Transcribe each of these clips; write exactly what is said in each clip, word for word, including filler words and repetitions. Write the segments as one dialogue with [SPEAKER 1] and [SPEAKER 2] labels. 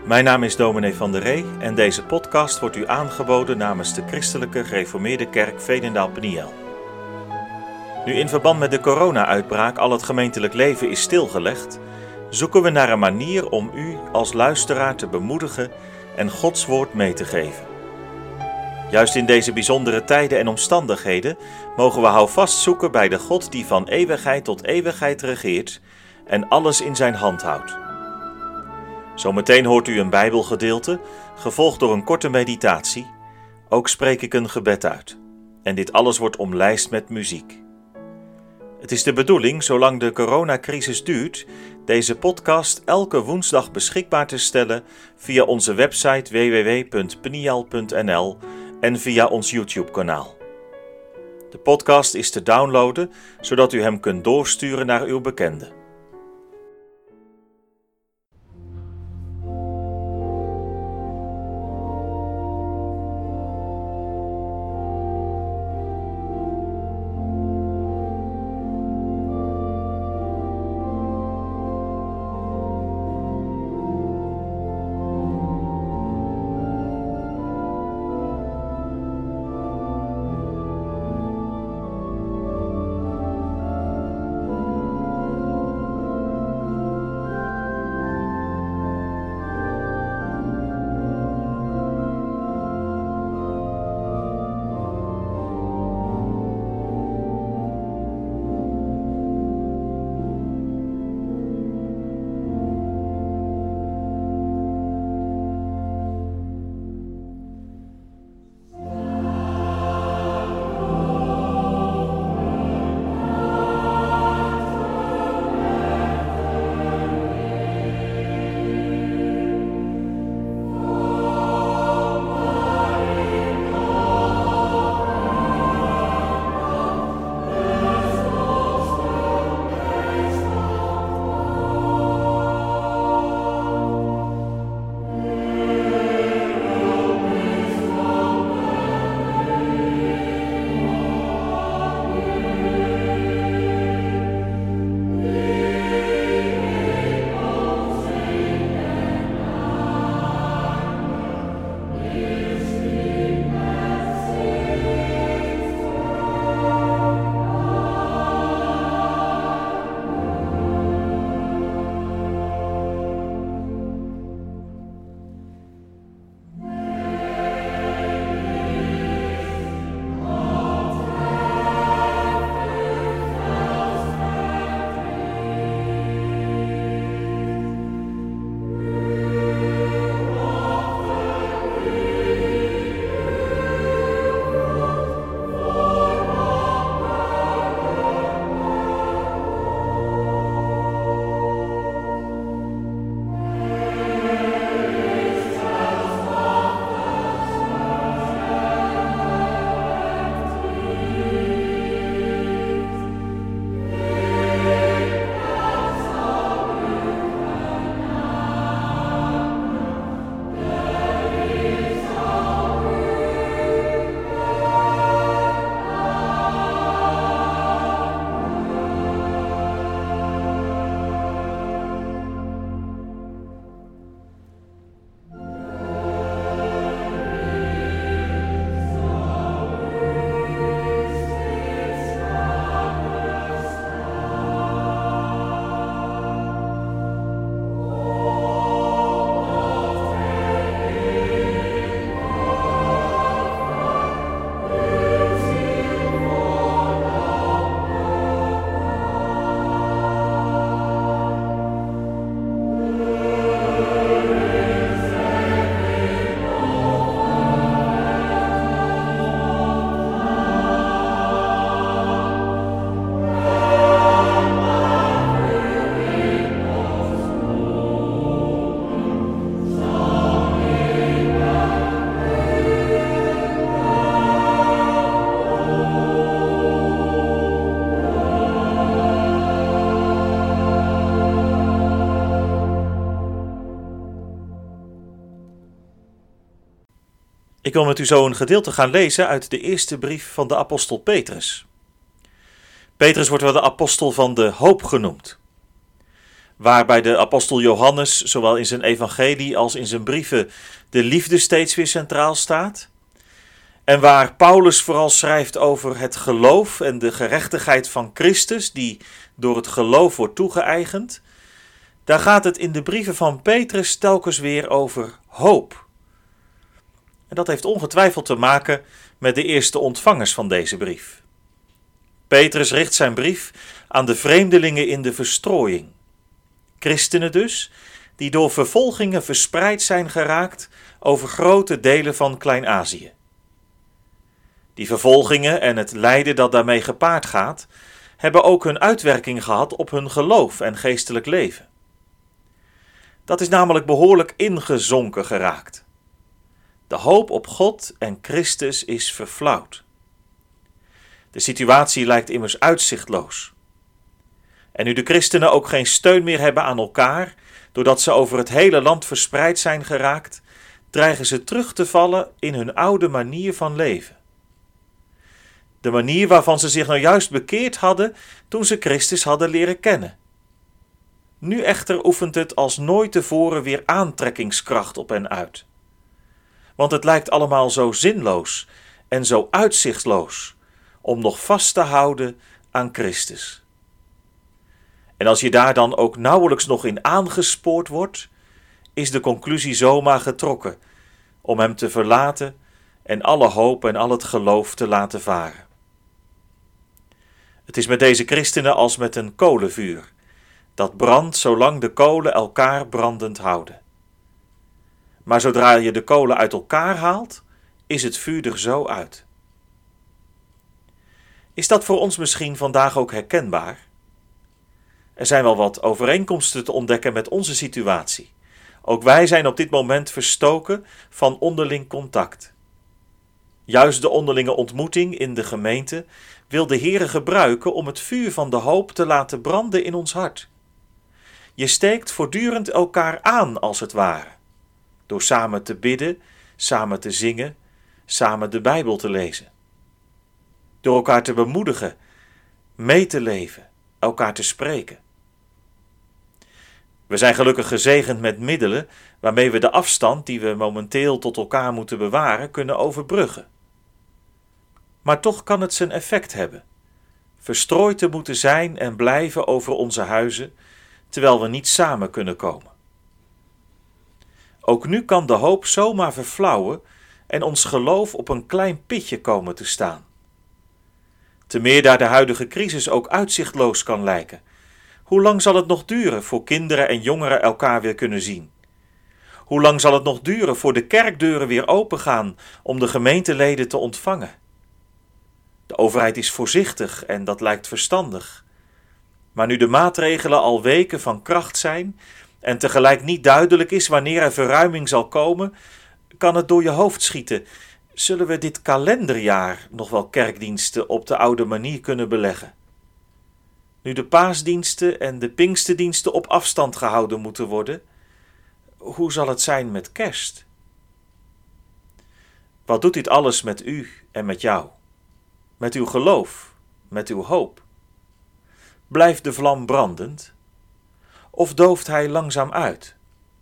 [SPEAKER 1] Mijn naam is dominee Van der Ree en deze podcast wordt u aangeboden namens de Christelijke Gereformeerde Kerk Veenendaal-Pniel. Nu in verband met de corona-uitbraak al het gemeentelijk leven is stilgelegd, zoeken we naar een manier om u als luisteraar te bemoedigen en Gods woord mee te geven. Juist in deze bijzondere tijden en omstandigheden mogen we houvast zoeken bij de God die van eeuwigheid tot eeuwigheid regeert en alles in zijn hand houdt. Zometeen hoort u een Bijbelgedeelte, gevolgd door een korte meditatie. Ook spreek ik een gebed uit. En dit alles wordt omlijst met muziek. Het is de bedoeling, zolang de coronacrisis duurt, deze podcast elke woensdag beschikbaar te stellen via onze website w w w punt pniel punt n l en via ons YouTube-kanaal. De podcast is te downloaden, zodat u hem kunt doorsturen naar uw bekenden. Ik wil met u zo een gedeelte gaan lezen uit de eerste brief van de apostel Petrus. Petrus wordt wel de apostel van de hoop genoemd. waar bij de apostel Johannes, zowel in zijn evangelie als in zijn brieven, de liefde steeds weer centraal staat. En waar Paulus vooral schrijft over het geloof en de gerechtigheid van Christus, die door het geloof wordt toegeëigend. Daar gaat het in de brieven van Petrus telkens weer over hoop. En dat heeft ongetwijfeld te maken met de eerste ontvangers van deze brief. Petrus richt zijn brief aan de vreemdelingen in de verstrooiing. Christenen dus, die door vervolgingen verspreid zijn geraakt over grote delen van Klein-Azië. Die vervolgingen en het lijden dat daarmee gepaard gaat, hebben ook hun uitwerking gehad op hun geloof en geestelijk leven. Dat is namelijk behoorlijk ingezonken geraakt. De hoop op God en Christus is verflauwd. De situatie lijkt immers uitzichtloos. En nu de christenen ook geen steun meer hebben aan elkaar, doordat ze over het hele land verspreid zijn geraakt, dreigen ze terug te vallen in hun oude manier van leven. De manier waarvan ze zich nou juist bekeerd hadden toen ze Christus hadden leren kennen. Nu echter oefent het als nooit tevoren weer aantrekkingskracht op hen uit. Want het lijkt allemaal zo zinloos en zo uitzichtloos om nog vast te houden aan Christus. En als je daar dan ook nauwelijks nog in aangespoord wordt, is de conclusie zomaar getrokken om hem te verlaten en alle hoop en al het geloof te laten varen. Het is met deze christenen als met een kolenvuur, dat brandt zolang de kolen elkaar brandend houden. Maar zodra je de kolen uit elkaar haalt, is het vuur er zo uit. Is dat voor ons misschien vandaag ook herkenbaar? Er zijn wel wat overeenkomsten te ontdekken met onze situatie. Ook wij zijn op dit moment verstoken van onderling contact. Juist de onderlinge ontmoeting in de gemeente wil de Heere gebruiken om het vuur van de hoop te laten branden in ons hart. Je steekt voortdurend elkaar aan als het ware, door samen te bidden, samen te zingen, samen de Bijbel te lezen. Door elkaar te bemoedigen, mee te leven, elkaar te spreken. We zijn gelukkig gezegend met middelen waarmee we de afstand die we momenteel tot elkaar moeten bewaren kunnen overbruggen. Maar toch kan het zijn effect hebben, verstrooid te moeten zijn en blijven over onze huizen, terwijl we niet samen kunnen komen. Ook nu kan de hoop zomaar verflauwen en ons geloof op een klein pitje komen te staan. Te meer daar de huidige crisis ook uitzichtloos kan lijken. Hoe lang zal het nog duren voor kinderen en jongeren elkaar weer kunnen zien? Hoe lang zal het nog duren voor de kerkdeuren weer opengaan om de gemeenteleden te ontvangen? De overheid is voorzichtig en dat lijkt verstandig. Maar nu de maatregelen al weken van kracht zijn en tegelijk niet duidelijk is wanneer er verruiming zal komen, kan het door je hoofd schieten. Zullen we dit kalenderjaar nog wel kerkdiensten op de oude manier kunnen beleggen? Nu de paasdiensten en de pinksterdiensten op afstand gehouden moeten worden, hoe zal het zijn met kerst? Wat doet dit alles met u en met jou? Met uw geloof, met uw hoop? Blijft de vlam brandend? Of dooft hij langzaam uit?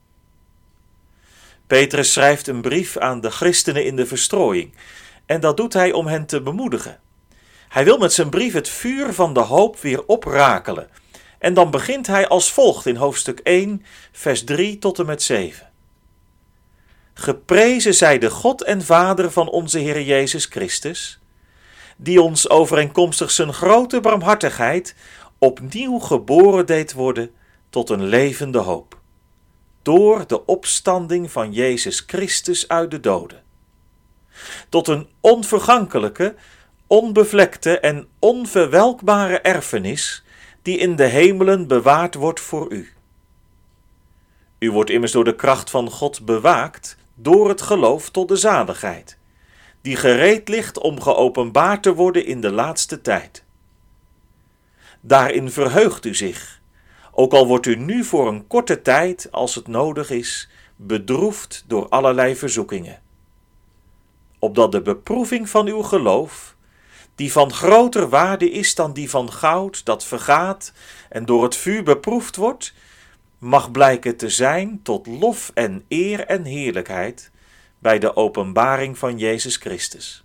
[SPEAKER 1] Petrus schrijft een brief aan de christenen in de verstrooiing, en dat doet hij om hen te bemoedigen. Hij wil met zijn brief het vuur van de hoop weer oprakelen. En dan begint hij als volgt in hoofdstuk één, vers drie tot en met zeven. Geprezen zij de God en Vader van onze Heer Jezus Christus, die ons overeenkomstig zijn grote barmhartigheid opnieuw geboren deed worden tot een levende hoop, door de opstanding van Jezus Christus uit de doden, tot een onvergankelijke, onbevlekte en onverwelkbare erfenis die in de hemelen bewaard wordt voor u. U wordt immers door de kracht van God bewaakt door het geloof tot de zaligheid, die gereed ligt om geopenbaard te worden in de laatste tijd. Daarin verheugt u zich, ook al wordt u nu voor een korte tijd, als het nodig is, bedroefd door allerlei verzoekingen. Opdat de beproeving van uw geloof, die van groter waarde is dan die van goud dat vergaat en door het vuur beproefd wordt, mag blijken te zijn tot lof en eer en heerlijkheid bij de openbaring van Jezus Christus.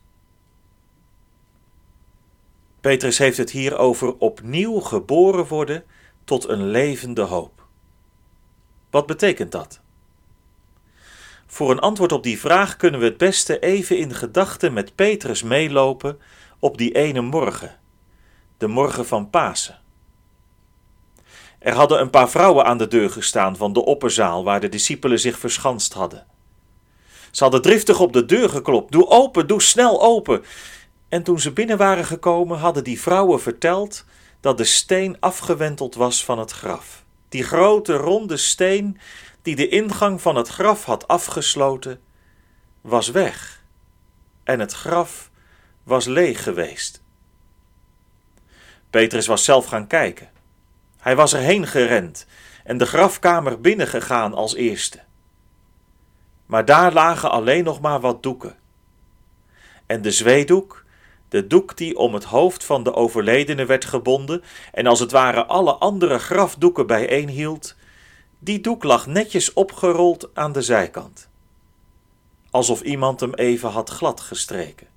[SPEAKER 1] Petrus heeft het hier over opnieuw geboren worden tot een levende hoop. Wat betekent dat? Voor een antwoord op die vraag kunnen we het beste even in gedachten met Petrus meelopen op die ene morgen, de morgen van Pasen. Er hadden een paar vrouwen aan de deur gestaan van de opperzaal waar de discipelen zich verschanst hadden. Ze hadden driftig op de deur geklopt. Doe open, doe snel open. En toen ze binnen waren gekomen, hadden die vrouwen verteld dat de steen afgewenteld was van het graf. Die grote ronde steen die de ingang van het graf had afgesloten, was weg. En het graf was leeg geweest. Petrus was zelf gaan kijken. Hij was erheen gerend en de grafkamer binnengegaan als eerste. Maar daar lagen alleen nog maar wat doeken. En de zweedoek, de doek die om het hoofd van de overledene werd gebonden en als het ware alle andere grafdoeken bijeenhield, die doek lag netjes opgerold aan de zijkant. Alsof iemand hem even had gladgestreken.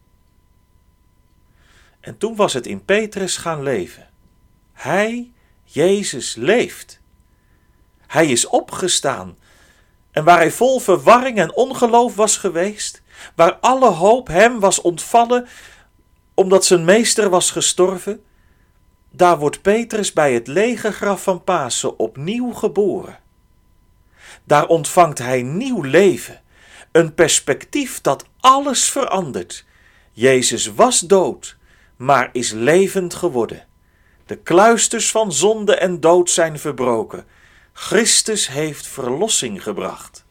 [SPEAKER 1] En toen was het in Petrus gaan leven. Hij, Jezus, leeft. Hij is opgestaan. En waar hij vol verwarring en ongeloof was geweest, waar alle hoop hem was ontvallen omdat zijn meester was gestorven, daar wordt Petrus bij het lege graf van Pasen opnieuw geboren. Daar ontvangt hij nieuw leven, een perspectief dat alles verandert. Jezus was dood, maar is levend geworden. De kluisters van zonde en dood zijn verbroken. Christus heeft verlossing gebracht.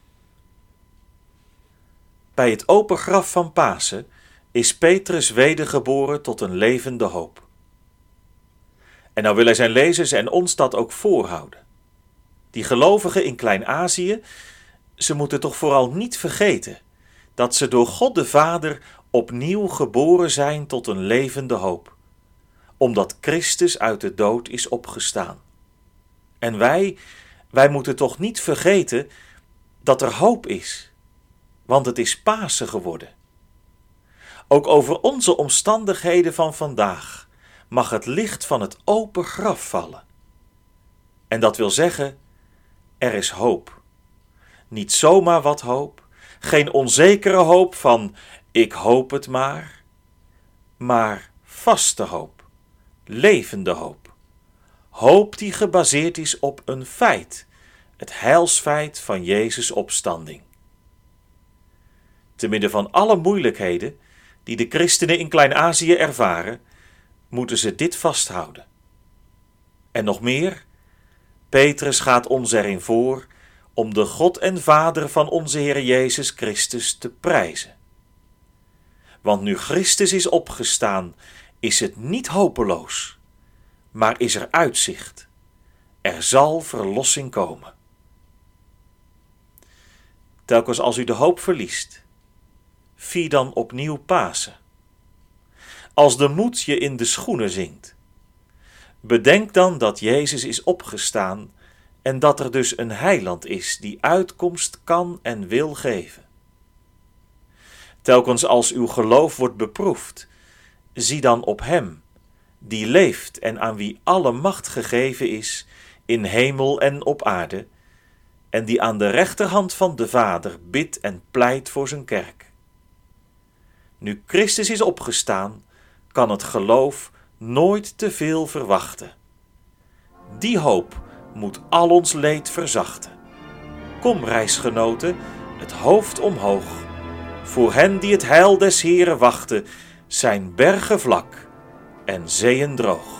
[SPEAKER 1] Bij het open graf van Pasen is Petrus wedergeboren tot een levende hoop. En nou wil hij zijn lezers en ons dat ook voorhouden. Die gelovigen in Klein-Azië, ze moeten toch vooral niet vergeten dat ze door God de Vader opnieuw geboren zijn tot een levende hoop, omdat Christus uit de dood is opgestaan. En wij, wij moeten toch niet vergeten dat er hoop is, want het is Pasen geworden. Ook over onze omstandigheden van vandaag mag het licht van het open graf vallen. En dat wil zeggen, er is hoop. Niet zomaar wat hoop, geen onzekere hoop van ik hoop het maar, maar vaste hoop, levende hoop. Hoop die gebaseerd is op een feit, het heilsfeit van Jezus' opstanding. Te midden van alle moeilijkheden die de christenen in Klein-Azië ervaren, moeten ze dit vasthouden. En nog meer, Petrus gaat ons erin voor om de God en Vader van onze Heer Jezus Christus te prijzen. Want nu Christus is opgestaan, is het niet hopeloos, maar is er uitzicht. Er zal verlossing komen. Telkens als u de hoop verliest, vier dan opnieuw Pasen. Als de moed je in de schoenen zinkt, bedenk dan dat Jezus is opgestaan en dat er dus een heiland is die uitkomst kan en wil geven. Telkens als uw geloof wordt beproefd, zie dan op hem, die leeft en aan wie alle macht gegeven is, in hemel en op aarde, en die aan de rechterhand van de Vader bidt en pleit voor zijn kerk. Nu Christus is opgestaan, kan het geloof nooit te veel verwachten. Die hoop moet al ons leed verzachten. Kom, reisgenoten, het hoofd omhoog. Voor hen die het heil des Heeren wachten, zijn bergen vlak en zeeën droog.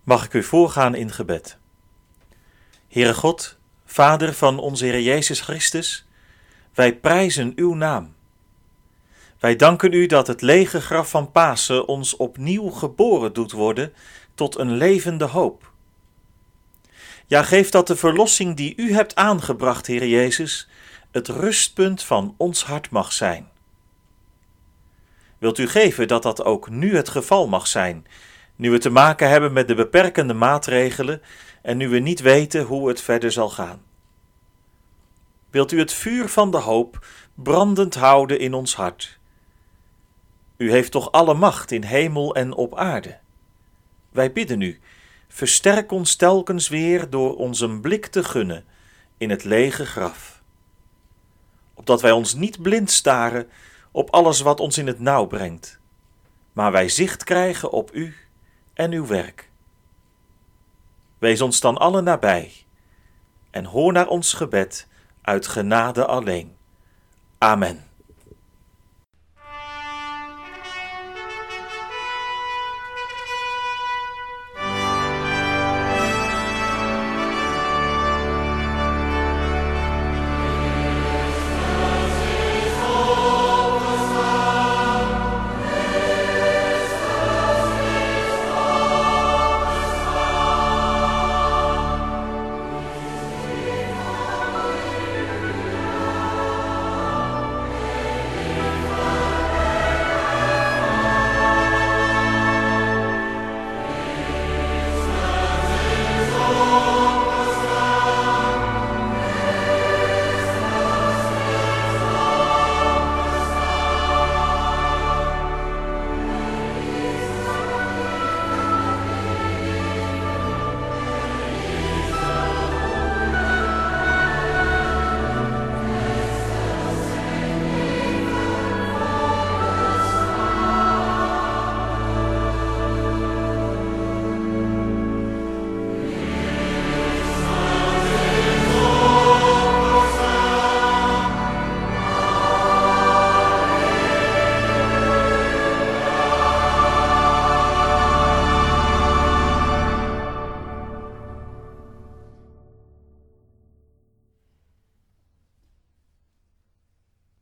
[SPEAKER 1] Mag ik u voorgaan in gebed. Heere God, Vader van onze Heer Jezus Christus, wij prijzen uw naam. Wij danken u dat het lege graf van Pasen ons opnieuw geboren doet worden tot een levende hoop. Ja, geef dat de verlossing die u hebt aangebracht, Heer Jezus, het rustpunt van ons hart mag zijn. Wilt u geven dat dat ook nu het geval mag zijn, nu we te maken hebben met de beperkende maatregelen en nu we niet weten hoe het verder zal gaan. Wilt u het vuur van de hoop brandend houden in ons hart. U heeft toch alle macht in hemel en op aarde. Wij bidden u, versterk ons telkens weer door ons een blik te gunnen in het lege graf. Opdat wij ons niet blind staren op alles wat ons in het nauw brengt, maar wij zicht krijgen op u en uw werk. Wees ons dan allen nabij en hoor naar ons gebed uit genade alleen. Amen.